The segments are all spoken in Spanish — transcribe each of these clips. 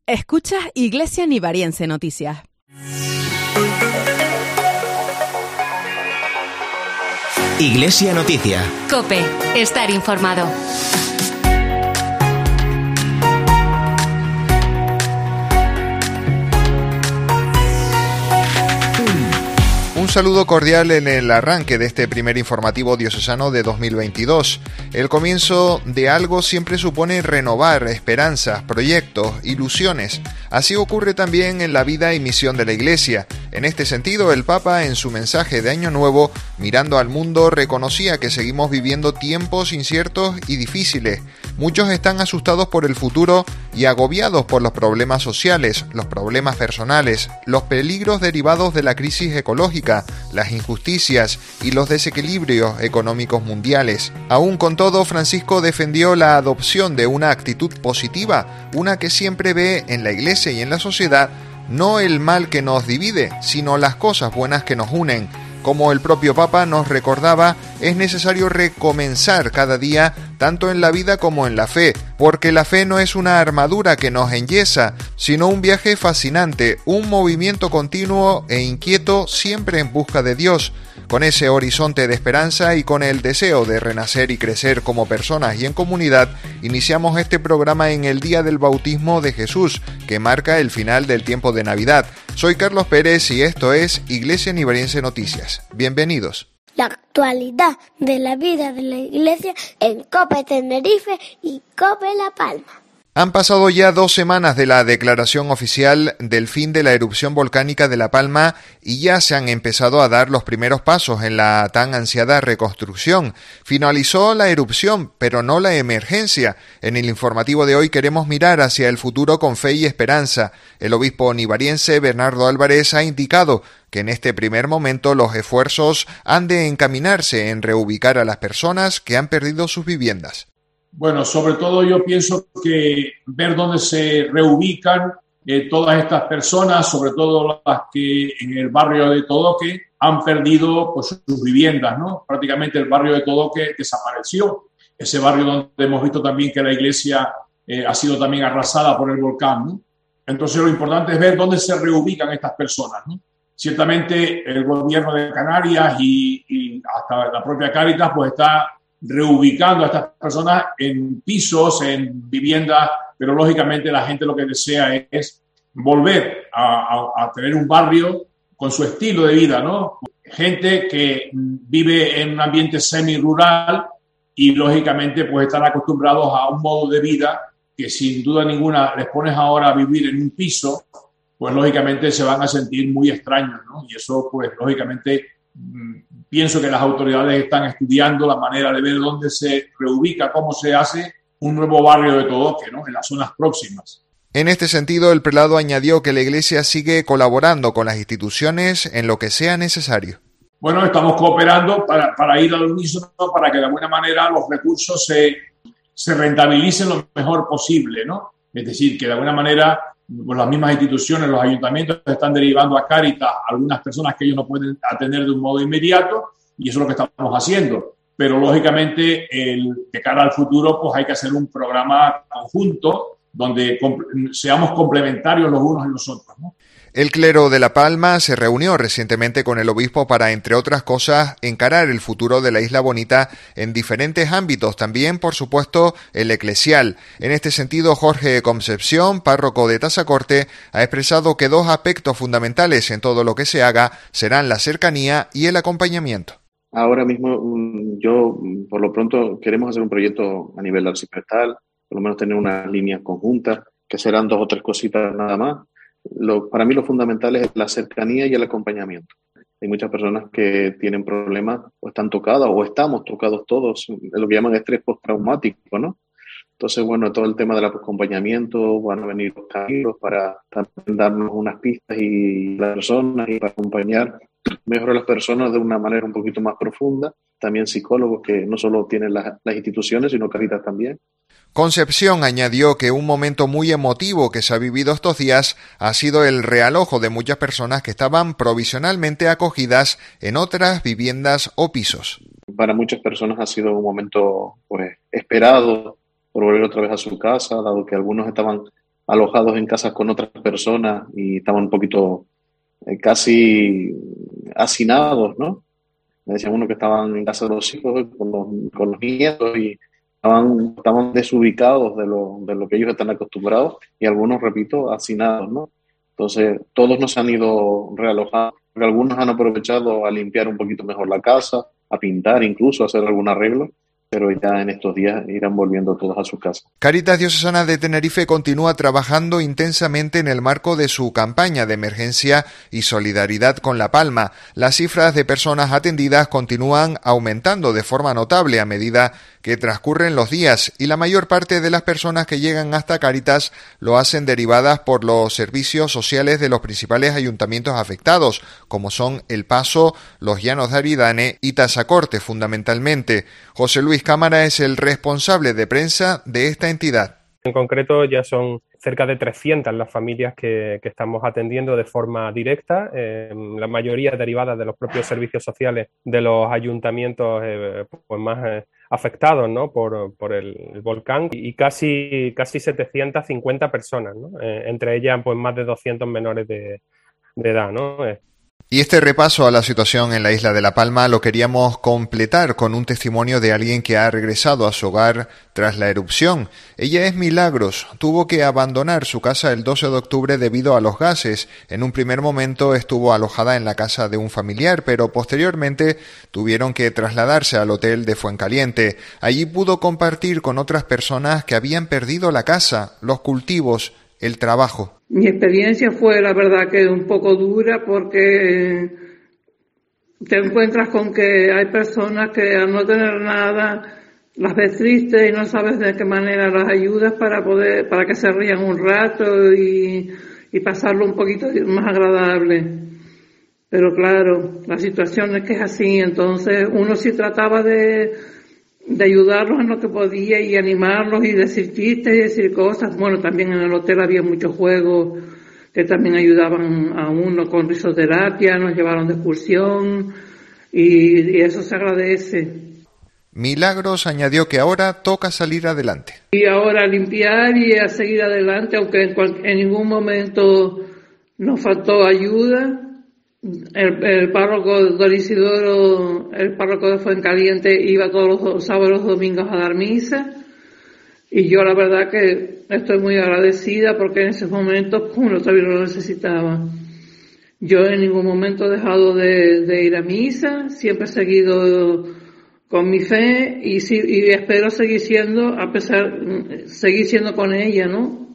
Escuchas Iglesia Nivariense Noticias. Iglesia Noticia. COPE. Estar informado. Un saludo cordial en el arranque de este primer informativo diocesano de 2022. El comienzo de algo siempre supone renovar esperanzas, proyectos, ilusiones. Así ocurre también en la vida y misión de la Iglesia. En este sentido, el Papa, en su mensaje de Año Nuevo, mirando al mundo, reconocía que seguimos viviendo tiempos inciertos y difíciles. Muchos están asustados por el futuro y agobiados por los problemas sociales, los problemas personales, los peligros derivados de la crisis ecológica, las injusticias y los desequilibrios económicos mundiales. Aún con todo, Francisco defendió la adopción de una actitud positiva, una que siempre ve en la Iglesia y en la sociedad no el mal que nos divide, sino las cosas buenas que nos unen. Como el propio Papa nos recordaba, es necesario recomenzar cada día, tanto en la vida como en la fe, porque la fe no es una armadura que nos enyesa, sino un viaje fascinante, un movimiento continuo e inquieto siempre en busca de Dios. Con ese horizonte de esperanza y con el deseo de renacer y crecer como personas y en comunidad, iniciamos este programa en el Día del Bautismo de Jesús, que marca el final del tiempo de Navidad. Soy Carlos Pérez y esto es Iglesia Nivariense Noticias. Bienvenidos. La actualidad de la vida de la Iglesia en COPE Tenerife y COPE La Palma. Han pasado ya 2 semanas de la declaración oficial del fin de la erupción volcánica de La Palma y ya se han empezado a dar los primeros pasos en la tan ansiada reconstrucción. Finalizó la erupción, pero no la emergencia. En el informativo de hoy queremos mirar hacia el futuro con fe y esperanza. El obispo nivariense Bernardo Álvarez ha indicado que en este primer momento los esfuerzos han de encaminarse en reubicar a las personas que han perdido sus viviendas. Bueno, sobre todo yo pienso que ver dónde se reubican todas estas personas, sobre todo las que en el barrio de Todoque han perdido pues, sus viviendas, ¿no? Prácticamente el barrio de Todoque desapareció. Ese barrio donde hemos visto también que la iglesia ha sido también arrasada por el volcán, ¿no? Entonces lo importante es ver dónde se reubican estas personas, ¿no? Ciertamente el gobierno de Canarias y hasta la propia Cáritas pues está reubicando a estas personas en pisos, en viviendas, pero lógicamente la gente lo que desea es volver a tener un barrio con su estilo de vida, ¿no? Gente que vive en un ambiente semi-rural y lógicamente pues están acostumbrados a un modo de vida que sin duda ninguna les pones ahora a vivir en un piso, pues lógicamente se van a sentir muy extraños, ¿no? Y eso pues lógicamente pienso que las autoridades están estudiando la manera de ver dónde se reubica, cómo se hace un nuevo barrio de Todoque, ¿no? En las zonas próximas. En este sentido, el prelado añadió que la Iglesia sigue colaborando con las instituciones en lo que sea necesario. Bueno, estamos cooperando para ir al unísono, para que de alguna manera los recursos se rentabilicen lo mejor posible, ¿no? Es decir, que de alguna manera pues las mismas instituciones, los ayuntamientos están derivando a Cáritas a algunas personas que ellos no pueden atender de un modo inmediato y eso es lo que estamos haciendo. Pero lógicamente de cara al futuro pues hay que hacer un programa conjunto donde seamos complementarios los unos y los otros, ¿no? El clero de La Palma se reunió recientemente con el obispo para, entre otras cosas, encarar el futuro de la Isla Bonita en diferentes ámbitos, también, por supuesto, el eclesial. En este sentido, Jorge Concepción, párroco de Tazacorte, ha expresado que 2 aspectos fundamentales en todo lo que se haga serán la cercanía y el acompañamiento. Ahora mismo, yo, por lo pronto, queremos hacer un proyecto a nivel arciprestal, por lo menos tener unas líneas conjuntas, que serán 2 o 3 cositas nada más. Para mí lo fundamental es la cercanía y el acompañamiento. Hay muchas personas que tienen problemas o están tocadas o estamos tocados todos, lo que llaman estrés postraumático, ¿no? Entonces, bueno, todo el tema del acompañamiento, van a venir los caminos para también darnos unas pistas y las personas y para acompañar mejor a las personas de una manera un poquito más profunda. También psicólogos que no solo tienen las instituciones, sino Cáritas también. Concepción añadió que un momento muy emotivo que se ha vivido estos días ha sido el realojo de muchas personas que estaban provisionalmente acogidas en otras viviendas o pisos. Para muchas personas ha sido un momento pues esperado por volver otra vez a su casa, dado que algunos estaban alojados en casas con otras personas y estaban un poquito casi hacinados, ¿no? Me decían uno que estaban en casa de los hijos con los nietos y estaban desubicados de lo que ellos están acostumbrados y algunos, repito, hacinados, ¿no? Entonces, todos nos han ido realojando, porque algunos han aprovechado a limpiar un poquito mejor la casa, a pintar incluso, a hacer algún arreglo, pero ya en estos días irán volviendo todos a sus casas. Cáritas Diocesana de Tenerife continúa trabajando intensamente en el marco de su campaña de emergencia y solidaridad con La Palma. Las cifras de personas atendidas continúan aumentando de forma notable a medida que transcurren los días y la mayor parte de las personas que llegan hasta Cáritas lo hacen derivadas por los servicios sociales de los principales ayuntamientos afectados, como son El Paso, Los Llanos de Aridane y Tazacorte, fundamentalmente. José Luis Cámara es el responsable de prensa de esta entidad. En concreto ya son cerca de 300 las familias que estamos atendiendo de forma directa, la mayoría derivadas de los propios servicios sociales de los ayuntamientos pues más afectados, ¿no? por el volcán y casi 750 personas, ¿no? Entre ellas pues más de 200 menores de edad, ¿no? Y este repaso a la situación en la isla de La Palma lo queríamos completar con un testimonio de alguien que ha regresado a su hogar tras la erupción. Ella es Milagros, tuvo que abandonar su casa el 12 de octubre debido a los gases. En un primer momento estuvo alojada en la casa de un familiar, pero posteriormente tuvieron que trasladarse al hotel de Fuencaliente. Allí pudo compartir con otras personas que habían perdido la casa, los cultivos, el trabajo. Mi experiencia fue, la verdad, que un poco dura porque te encuentras con que hay personas que al no tener nada las ves tristes y no sabes de qué manera las ayudas para que se rían un rato y pasarlo un poquito más agradable. Pero claro, la situación es que es así, entonces uno sí trataba de ayudarlos en lo que podía y animarlos y decir chistes y decir cosas. Bueno, también en el hotel había muchos juegos que también ayudaban a uno con risoterapia, nos llevaron de excursión y eso se agradece. Milagros añadió que ahora toca salir adelante. Y ahora limpiar y a seguir adelante, aunque en ningún momento nos faltó ayuda. El párroco Don Isidoro, el párroco de Fuencaliente, iba todos los sábados y los domingos a dar misa y yo la verdad que estoy muy agradecida porque en esos momentos uno también lo necesitaba. Yo en ningún momento he dejado de ir a misa, siempre he seguido con mi fe y espero seguir siendo con ella, ¿no?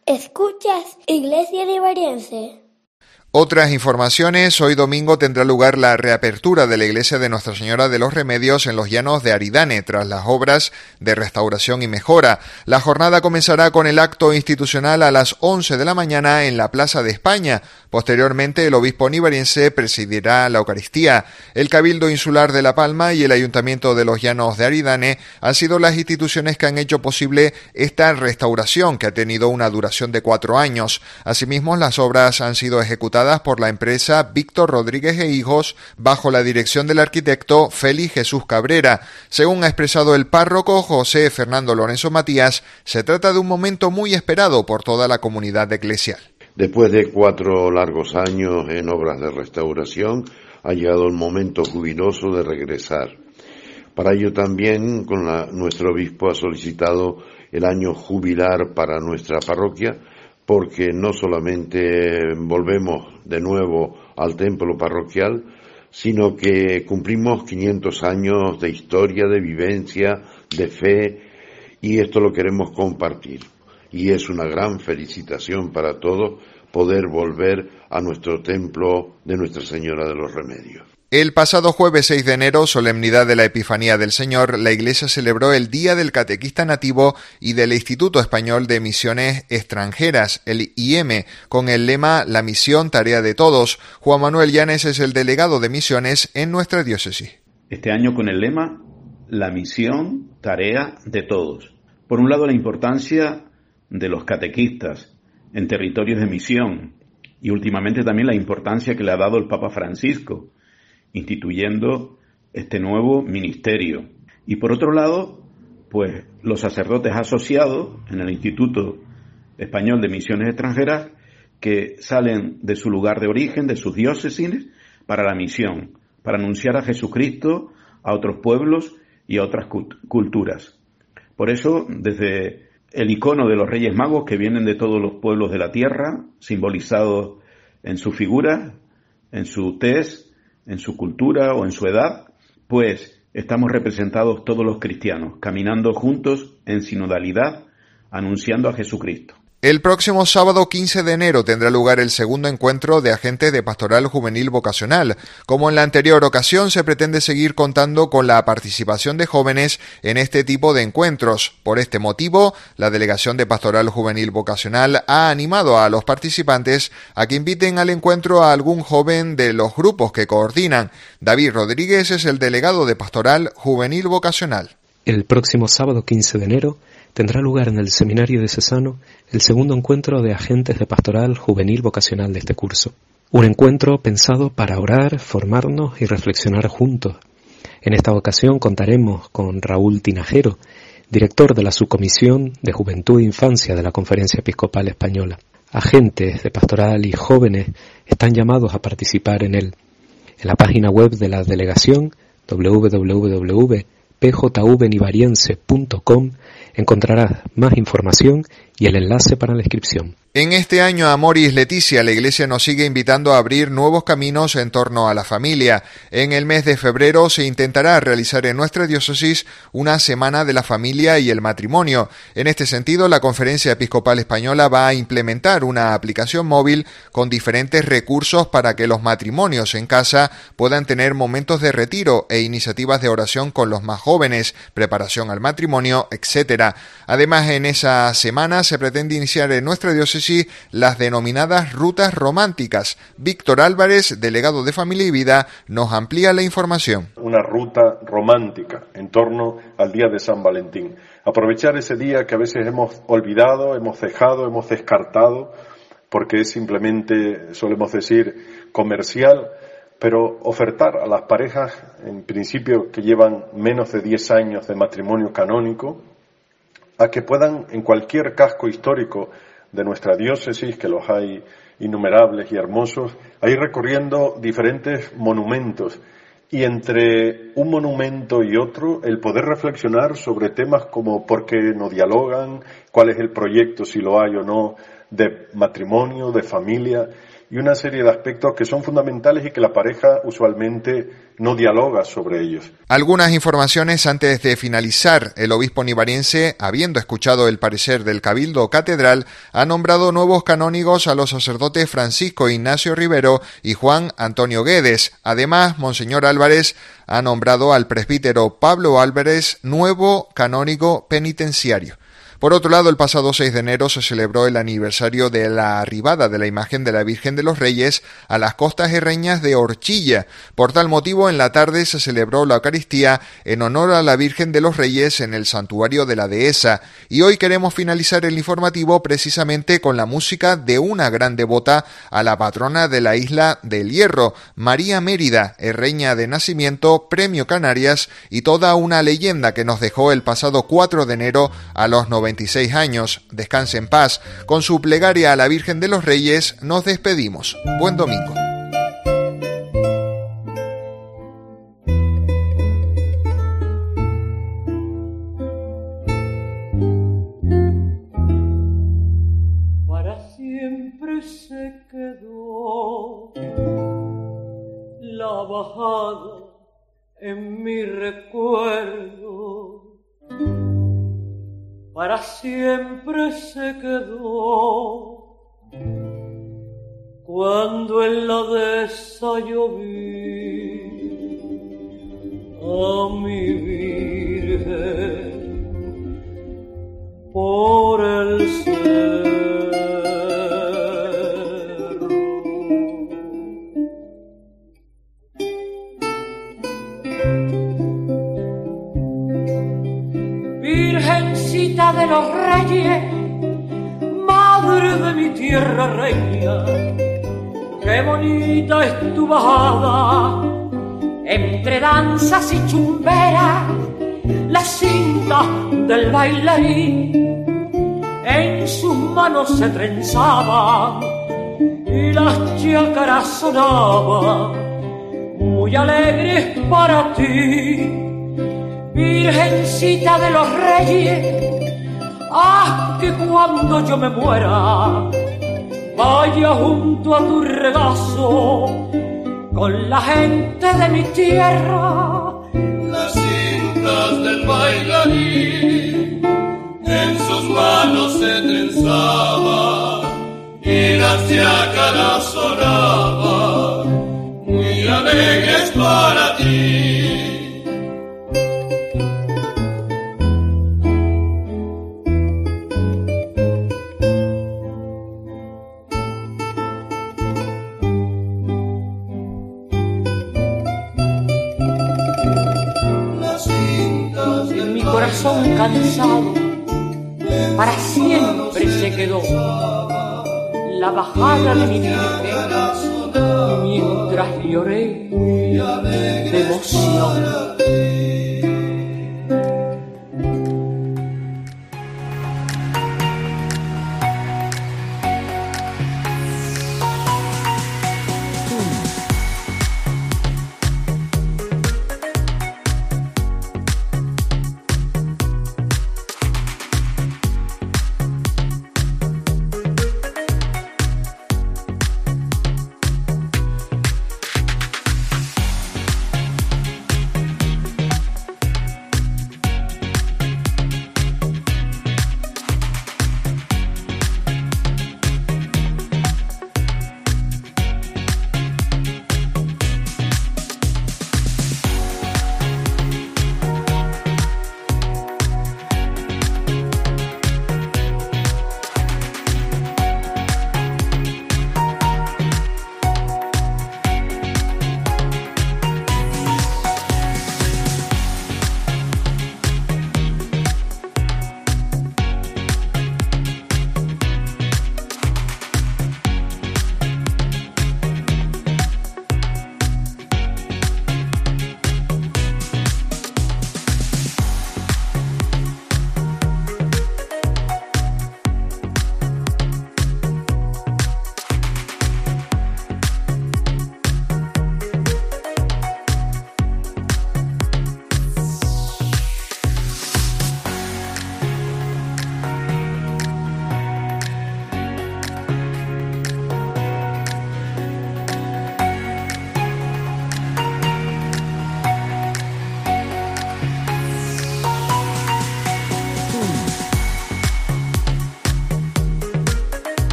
Escuchas Iglesia Liberiense. Otras informaciones, hoy domingo tendrá lugar la reapertura de la iglesia de Nuestra Señora de los Remedios en los Llanos de Aridane, tras las obras de restauración y mejora. La jornada comenzará con el acto institucional a las 11 de la mañana en la Plaza de España. Posteriormente, el obispo nivariense presidirá la Eucaristía. El Cabildo Insular de La Palma y el Ayuntamiento de los Llanos de Aridane han sido las instituciones que han hecho posible esta restauración, que ha tenido una duración de 4 años. Asimismo, las obras han sido ejecutadas por la empresa Víctor Rodríguez e Hijos bajo la dirección del arquitecto Félix Jesús Cabrera. Según ha expresado el párroco José Fernando Lorenzo Matías, se trata de un momento muy esperado por toda la comunidad eclesial. Después de 4 largos años en obras de restauración, ha llegado el momento jubiloso de regresar. Para ello también nuestro obispo ha solicitado el año jubilar para nuestra parroquia, porque no solamente volvemos de nuevo al templo parroquial, sino que cumplimos 500 años de historia, de vivencia, de fe, y esto lo queremos compartir. Y es una gran felicitación para todos poder volver a nuestro templo de Nuestra Señora de los Remedios. El pasado jueves 6 de enero, solemnidad de la Epifanía del Señor, la Iglesia celebró el Día del Catequista Nativo y del Instituto Español de Misiones Extranjeras, el IEM, con el lema La misión, tarea de todos. Juan Manuel Llanes es el delegado de misiones en nuestra diócesis. Este año con el lema La misión, tarea de todos. Por un lado, la importancia de los catequistas en territorios de misión y últimamente también la importancia que le ha dado el Papa Francisco, instituyendo este nuevo ministerio. Y por otro lado, pues los sacerdotes asociados en el Instituto español de misiones extranjeras que salen de su lugar de origen, de sus diócesis, para la misión, para anunciar a Jesucristo a otros pueblos y a otras culturas. Por eso, desde el icono de los Reyes Magos, que vienen de todos los pueblos de la tierra, simbolizados en su figura, en su tez, en su cultura o en su edad, pues estamos representados todos los cristianos, caminando juntos en sinodalidad, anunciando a Jesucristo. El próximo sábado 15 de enero tendrá lugar el segundo encuentro de agentes de Pastoral Juvenil Vocacional. Como en la anterior ocasión, se pretende seguir contando con la participación de jóvenes en este tipo de encuentros. Por este motivo, la Delegación de Pastoral Juvenil Vocacional ha animado a los participantes a que inviten al encuentro a algún joven de los grupos que coordinan. David Rodríguez es el delegado de Pastoral Juvenil Vocacional. El próximo sábado 15 de enero tendrá lugar en el Seminario Diocesano el segundo encuentro de agentes de Pastoral Juvenil Vocacional de este curso. Un encuentro pensado para orar, formarnos y reflexionar juntos. En esta ocasión contaremos con Raúl Tinajero, director de la Subcomisión de Juventud e Infancia de la Conferencia Episcopal Española. Agentes de Pastoral y jóvenes están llamados a participar en él. En la página web de la delegación www.pjvnivariense.com encontrarás más información y el enlace para la inscripción. En este año Amoris Laetitia, la Iglesia nos sigue invitando a abrir nuevos caminos en torno a la familia. En el mes de febrero se intentará realizar en nuestra diócesis una semana de la familia y el matrimonio. En este sentido, la Conferencia Episcopal Española va a implementar una aplicación móvil con diferentes recursos para que los matrimonios en casa puedan tener momentos de retiro e iniciativas de oración con los más jóvenes, preparación al matrimonio, etc. Además, en esa semana se pretende iniciar en nuestra diócesis las denominadas rutas románticas. Víctor Álvarez, delegado de Familia y Vida, nos amplía la información. Una ruta romántica en torno al día de San Valentín. Aprovechar ese día que a veces hemos olvidado, hemos dejado, hemos descartado, porque es simplemente, solemos decir, comercial, pero ofertar a las parejas, en principio que llevan menos de 10 años de matrimonio canónico, a que puedan en cualquier casco histórico de nuestra diócesis, que los hay innumerables y hermosos, a ir recorriendo diferentes monumentos y entre un monumento y otro el poder reflexionar sobre temas como por qué no dialogan, cuál es el proyecto, si lo hay o no, de matrimonio, de familia, y una serie de aspectos que son fundamentales y que la pareja usualmente no dialoga sobre ellos. Algunas informaciones antes de finalizar. El obispo nivariense, habiendo escuchado el parecer del Cabildo Catedral, ha nombrado nuevos canónigos a los sacerdotes Francisco Ignacio Rivero y Juan Antonio Guedes. Además, Monseñor Álvarez ha nombrado al presbítero Pablo Álvarez nuevo canónigo penitenciario. Por otro lado, el pasado 6 de enero se celebró el aniversario de la arribada de la imagen de la Virgen de los Reyes a las costas herreñas de Orchilla. Por tal motivo, en la tarde se celebró la Eucaristía en honor a la Virgen de los Reyes en el santuario de la Dehesa. Y hoy queremos finalizar el informativo precisamente con la música de una gran devota a la patrona de la isla del Hierro, María Mérida, herreña de nacimiento, Premio Canarias y toda una leyenda que nos dejó el pasado 4 de enero a los 96 años. Descanse en paz. Con su plegaria a la Virgen de los Reyes nos despedimos. Buen domingo. Para siempre se quedó la bajada en mi recuerdo. Para siempre se quedó cuando en la dehesa yo vi a mi Virgen por el cerro. Virgencita de los Reyes, madre de mi tierra reina, qué bonita es tu bajada, entre danzas y chumberas, la cinta del bailarín, en sus manos se trenzaban y las chácaras sonaban muy alegres para ti, Virgencita de los Reyes. Haz que cuando yo me muera vaya junto a tu regazo con la gente de mi tierra. Las cintas del bailarín en sus manos se trenzaban y las chácaras sonaban muy alegres para ti. Corazón cansado para siempre se quedó la bajada de mi virgen mientras lloré de emoción.